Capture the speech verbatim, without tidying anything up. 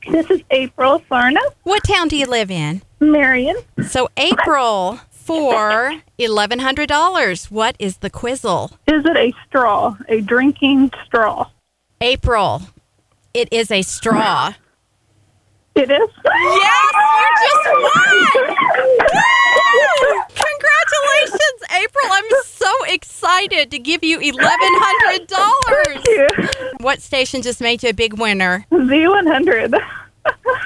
This is April Sarna, What town do you live in? Marion. So, April, for eleven hundred dollars, what is the quizzle? Is it a straw, a drinking straw? April, it is a straw. It is? Yes, you just won! Woo! Congratulations, April. I'm so excited to give you eleven hundred dollars. Thank you. What station just made you a big winner? Z one hundred.